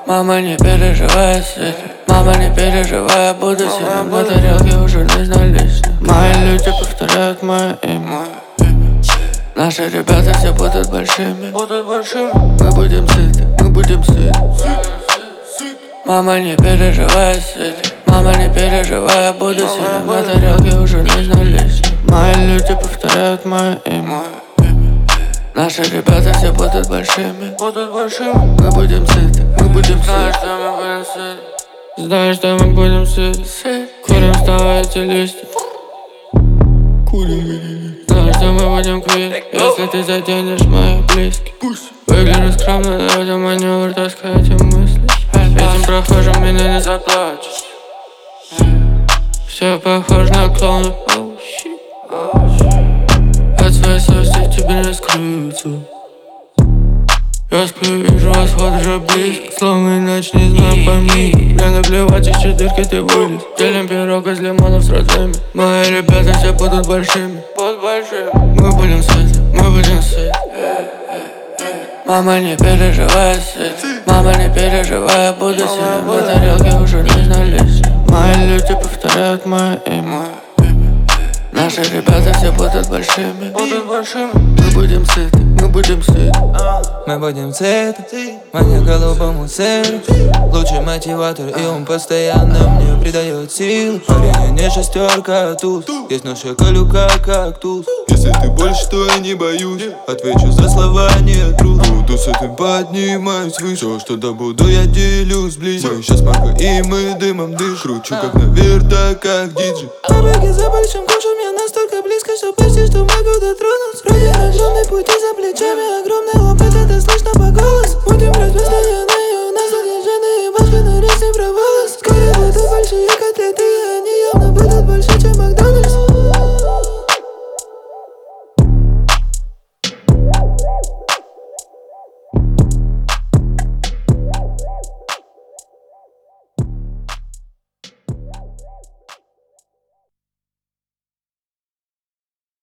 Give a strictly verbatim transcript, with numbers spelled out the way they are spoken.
Мама, не переживай, Свет. Мама, не переживай, я буду сильным. На тарелке уже не наличных. Мои люди повторяют мое имя. Наши ребята все будут большими. Мы будем сыты, мы будем сыты. Мама, не переживай, Свет. Мама, не переживай, я буду сильным. На тарелке уже не наличных. Мои люди повторяют мое имя. Наши ребята все будут большими. Мы будем сыты, мы будем сыты. Знаешь, что мы будем сыты. Курим, вставайте листья. Курим, знаешь, что мы будем курить. Если ты заденешь моих близких. Выгляну скромно, но это маневр, таскай эти мысли. Этим прохожим меня не заплачешь. Все похоже на клоунов. От своей совести тебе не скрыться. Я сплю, вижу восход уже близко. Словно иначе не знаю, пойми. Мне наплевать, из четырки ты вылез. Делим пирог из лимонов с розами. Мои ребята все будут большими. Мы будем сыты, мы будем сыты. Мама, не переживай, Свет. Мама, не переживай, я буду сильным. На тарелке уже не наличных. Мои люди повторяют мое имя. Наши ребята все будут большими. Мы будем сыты, мы будем сыты. Мы будем сыты, мне голубому сыру. Лучший мотиватор, и он постоянно мне придает сил. Парень не шестерка, а туз. Есть наша колюка, кактус. Если ты больше, то я не боюсь. Отвечу за слова, не трус. Буду с этим поднимаюсь выше. Все, что добуду, я делюсь ближе. Мы сейчас мака и мы дымом дышим. Кручу как на верта, как диджей. Побеги за большим кушем, я настолько близко, что почти что могу дотронуться. Ради огромный пути за плечами, огромный опыт, это сложно.